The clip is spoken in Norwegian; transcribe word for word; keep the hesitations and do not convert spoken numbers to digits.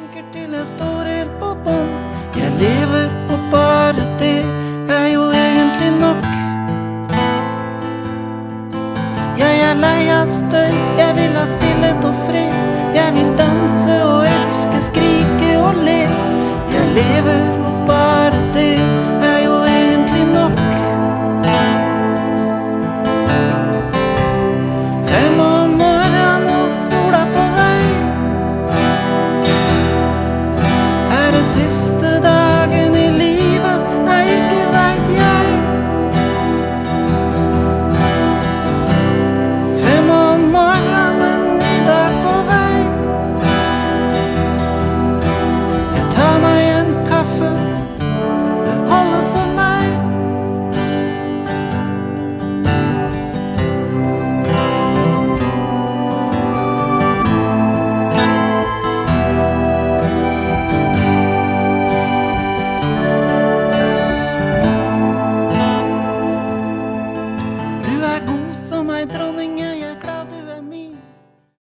synker til jeg står helt på bånd. Jeg lever og bare det er jo egentlig nok. Jeg er lei av støy, jeg vil ha stillhet og fred. Jeg vil danse og elske, skrike og le. Jeg lever og bare det er jo egentlig nok. Fem om morgenen og sola på vei. Er det siste dagen i livet? Nei, ikke vet jeg. Fem om morgenen, ny dag på vei. Jeg tar meg en kaffe, det holder for meg. Du er god som ei dronning,